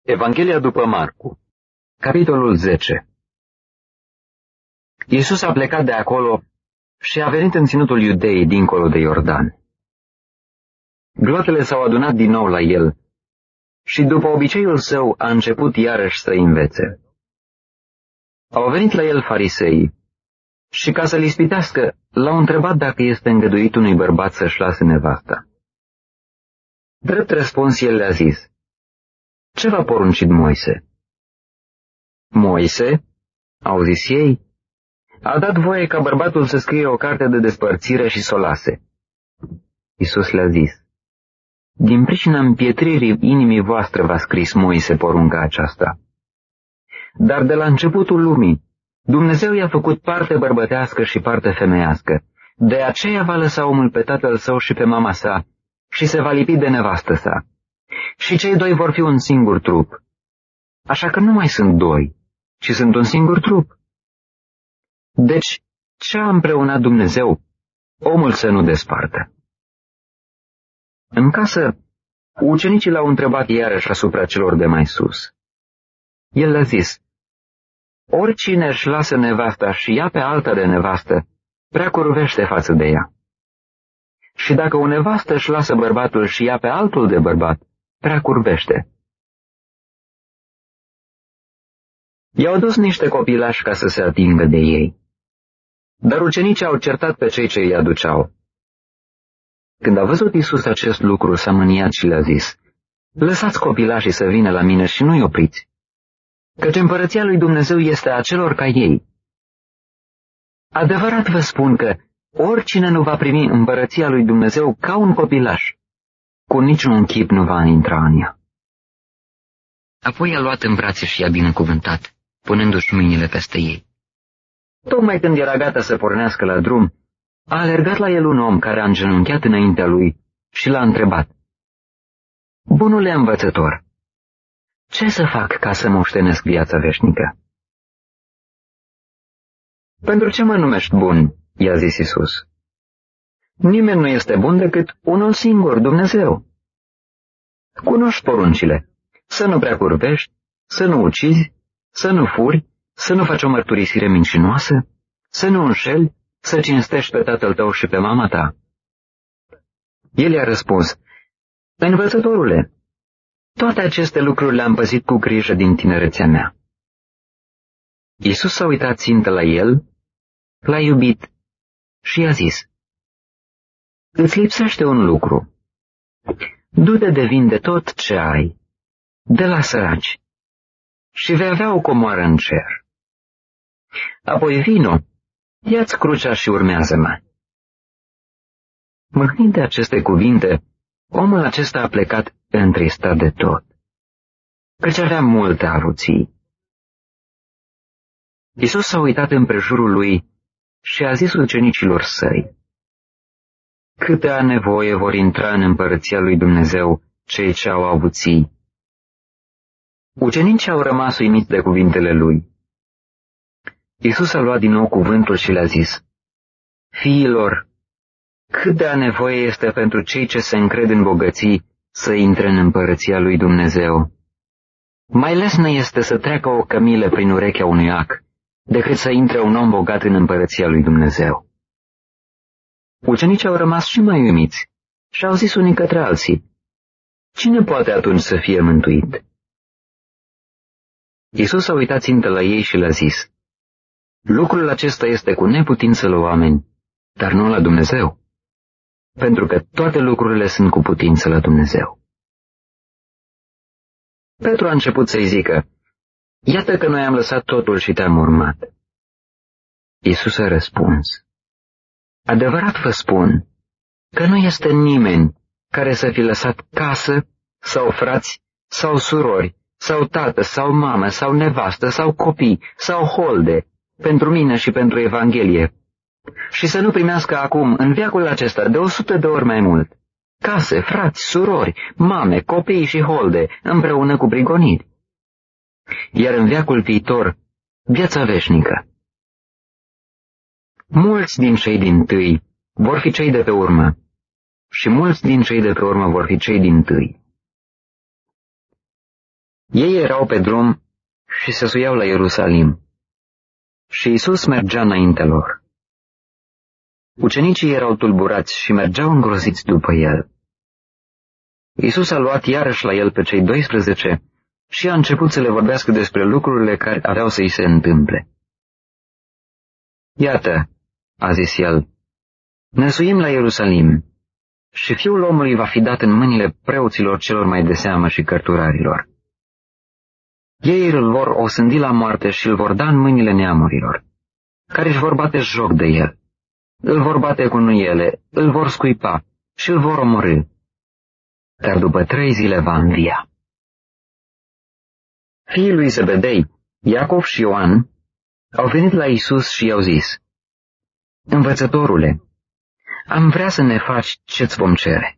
Evanghelia după Marcu, capitolul 10. Iisus a plecat de acolo și a venit în ținutul Iudeii dincolo de Iordan. Glotele s-au adunat din nou la el și după obiceiul său a început iarăși să învețe. Au venit la el fariseii și ca să-l ispitească, l-au întrebat dacă este îngăduit unui bărbat să-și lase nevasta. Drept răspuns el le-a zis: ce v-a poruncit Moise? Moise, au zis ei, a dat voie ca bărbatul să scrie o carte de despărțire și să o lase. Iisus le-a zis: din pricina împietririi inimii voastre v-a scris Moise porunca aceasta. Dar de la începutul lumii, Dumnezeu i-a făcut parte bărbătească și parte femeiască. De aceea va lăsa omul pe tatăl său și pe mama sa și se va lipi de nevastă sa. Și cei doi vor fi un singur trup. Așa că nu mai sunt doi, ci sunt un singur trup. Deci, ce a împreunat Dumnezeu, omul să nu despartă. În casă, ucenicii l-au întrebat iarăși asupra celor de mai sus. El le-a zis: oricine își lasă nevasta și ia pe alta de nevastă, prea curvește față de ea. Și dacă o nevastă își lasă bărbatul și ia pe altul de bărbat, prea curvește. I-au dus niște copilași ca să se atingă de ei. Dar ucenicii au certat pe cei ce îi aduceau. Când a văzut Iisus acest lucru, s-a mâniat și le-a zis: lăsați copilașii să vină la mine și nu-i opriți, căci împărăția lui Dumnezeu este a celor ca ei. Adevărat vă spun că oricine nu va primi împărăția lui Dumnezeu ca un copilaș, cu niciun chip nu va intra în ea. Apoi a luat în brațe și i-a binecuvântat, punându-și mâinile peste ei. Tocmai când era gata să pornească la drum, a alergat la el un om care a îngenunchiat înaintea lui și l-a întrebat: bunule învățător, ce să fac ca să moștenesc viața veșnică? Pentru ce mă numești bun? I-a zis Iisus. Nimeni nu este bun decât unul singur, Dumnezeu. Cunoști poruncile: să nu prea curvești, să nu ucizi, să nu furi, să nu faci o mărturisire mincinoasă, să nu înșeli, să cinstești pe tatăl tău și pe mama ta. El i-a răspuns: învățătorule, toate aceste lucruri le-am păzit cu grijă din tinerețea mea. Iisus s-a uitat țintă la el, l-a iubit și i-a zis: îți lipsește un lucru. Du-te de vinde tot ce ai, de la săraci, și vei avea o comoară în cer. Apoi vino, ia-ți crucea și urmează-mă. Mâhnind de aceste cuvinte, omul acesta a plecat întristat de tot, căci avea multe avuții. Iisus s-a uitat împrejurul lui și a zis ucenicilor săi: câtă nevoie vor intra în împărăția lui Dumnezeu cei ce au avuții. Ucenicii au rămas uimiți de cuvintele lui. Iisus a luat din nou cuvântul și le-a zis: fiilor, cât de nevoie este pentru cei ce se încred în bogății să intre în împărăția lui Dumnezeu. Mai lesne este să treacă o cămilă prin urechea unui ac, decât să intre un om bogat în împărăția lui Dumnezeu. Ucenicii au rămas și mai uimiți și au zis unii către alții: cine poate atunci să fie mântuit? Iisus a uitat țintă la ei și le-a zis: lucrul acesta este cu neputință la oameni, dar nu la Dumnezeu, pentru că toate lucrurile sunt cu putință la Dumnezeu. Petru a început să-i zică: iată că noi am lăsat totul și te-am urmat. Iisus a răspuns: adevărat vă spun că nu este nimeni care să fi lăsat casă, sau frați, sau surori, sau tată, sau mamă, sau nevastă, sau copii, sau holde, pentru mine și pentru Evanghelie, și să nu primească acum, în veacul acesta, de 100 de ori mai mult, case, frați, surori, mame, copii și holde, împreună cu prigoniri. Iar în veacul viitor, viața veșnică. Mulți din cei dintâi vor fi cei de pe urmă, și mulți din cei de pe urmă vor fi cei dintâi. Ei erau pe drum și se suiau la Ierusalim. Și Iisus mergea înaintea lor. Ucenicii erau tulburați și mergeau îngroziți după el. Iisus a luat iarăși la el pe cei 12 și a început să le vorbească despre lucrurile care aveau să-i se întâmple. Iată, a zis el, ne suim la Ierusalim și Fiul omului va fi dat în mâinile preoților celor mai de seamă și cărturarilor. Ei îl vor osândi la moarte și îl vor da în mâinile neamurilor, care își vor bate joc de el. Îl vor bate cu nuiele, îl vor scuipa și îl vor omorî. Dar după 3 zile va învia. Fiii lui Zebedei, Iacov și Ioan, au venit la Iisus și i-au zis, Învățătorule, am vrea să ne faci ce-ți vom cere.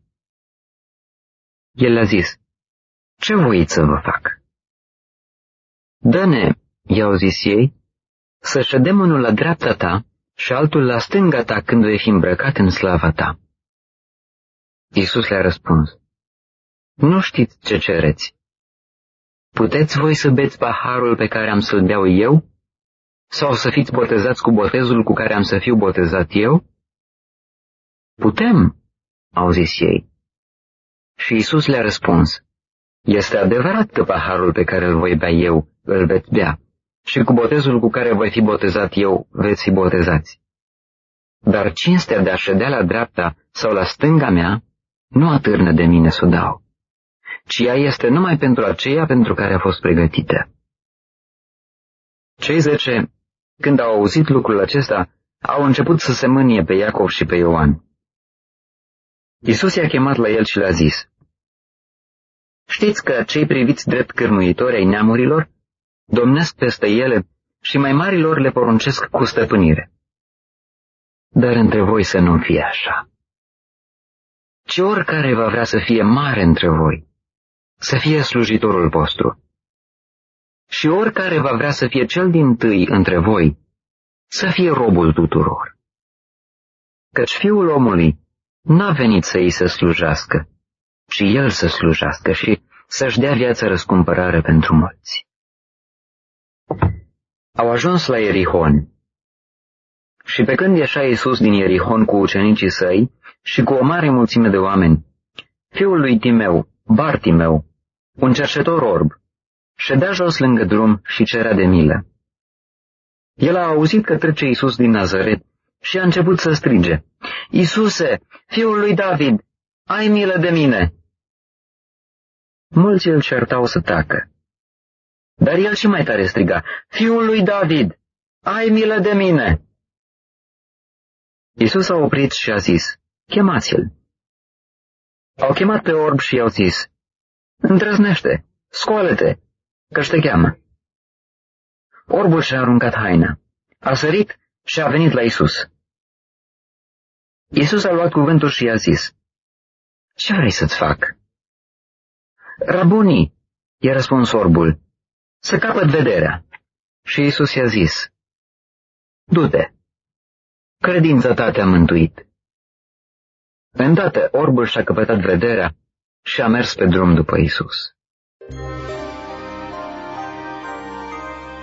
El le-a zis, ce voiți să vă fac? Dă-ne, i-au zis ei, să ședem unul la dreapta ta și altul la stânga ta când vei fi îmbrăcat în slava ta. Iisus le-a răspuns, nu știți ce cereți. Puteți voi să beți paharul pe care am să-l beau eu? Sau să fiți botezați cu botezul cu care am să fiu botezat eu? Putem, au zis ei. Și Iisus le-a răspuns, este adevărat că paharul pe care îl voi bea eu îl veți bea, și cu botezul cu care voi fi botezat eu veți fi botezați. Dar cinstea de a ședea la dreapta sau la stânga mea nu atârnă de mine să o dau, ci ea este numai pentru aceea pentru care a fost pregătită. Cei 10, când au auzit lucrul acesta, au început să se mânie pe Iacov și pe Ioan. Iisus i-a chemat la el și le-a zis, știți că cei priviți drept cârmuitori ai neamurilor domnesc peste ele și mai marilor le poruncesc cu stăpânire. Dar între voi să nu fie așa. Ci oricare va vrea să fie mare între voi, să fie slujitorul vostru. Și oricare va vrea să fie cel dintâi între voi, să fie robul tuturor. Căci Fiul omului n-a venit să îi se slujească, ci el să slujească și să-și dea viața răscumpărare pentru mulți. Au ajuns la Ierihon. Și pe când ieșea Iisus din Ierihon cu ucenicii săi și cu o mare mulțime de oameni, fiul lui Timeu, Bartimeu, un cerșetor orb, ședea jos lângă drum și cerea de milă. El a auzit că trece Iisus din Nazaret și a început să strige, Iisuse, fiul lui David, ai milă de mine! Mulți îl certau să tacă. Dar el și mai tare striga, Fiul lui David, ai milă de mine! Iisus a oprit și a zis, chemați-l. Au chemat pe orb și i-au zis, îndrăznește, scoală-te, că-și te cheamă. Orbul și-a aruncat haina, a sărit și a venit la Iisus. Iisus a luat cuvântul și i-a zis, ce vrei să-ți fac? Rabuni, i-a răspuns orbul, să capăt vederea. Și Iisus i-a zis, du-te, credința ta te-a mântuit. Îndată orbul și-a căpătat vederea și a mers pe drum după Iisus.